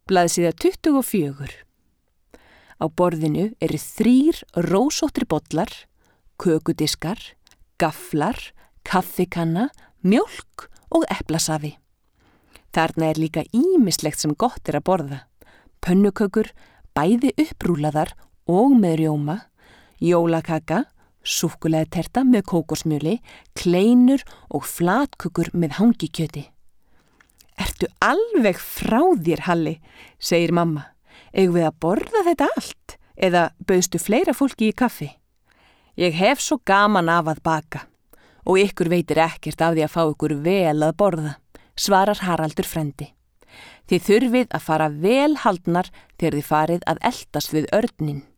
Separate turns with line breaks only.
Blaðsíða 24. Á borðinu eru 3 rósóttri bollar, kökudiskar, gafflar, kaffikanna, mjólk og eplasafi. Þarna er líka ýmislegt sem gott er að borða. Pönnukökur, bæði upprúlaðar og með rjóma, jólakaka, súkkulaðiterta með kókosmjöli, kleinur og flatkökur með hangikjöti. Ertu alveg frá þér, Halli, segir mamma. Eigum við að borða þetta allt? Eða bauðstu fleira fólki í kaffi? Ég hef svo gaman af að baka og ykkur veitir ekkert af því að fá ykkur vel að borða, svarar Haraldur frendi. Þið þurfið að fara vel haldnar þegar þið farið að eltast við örninn.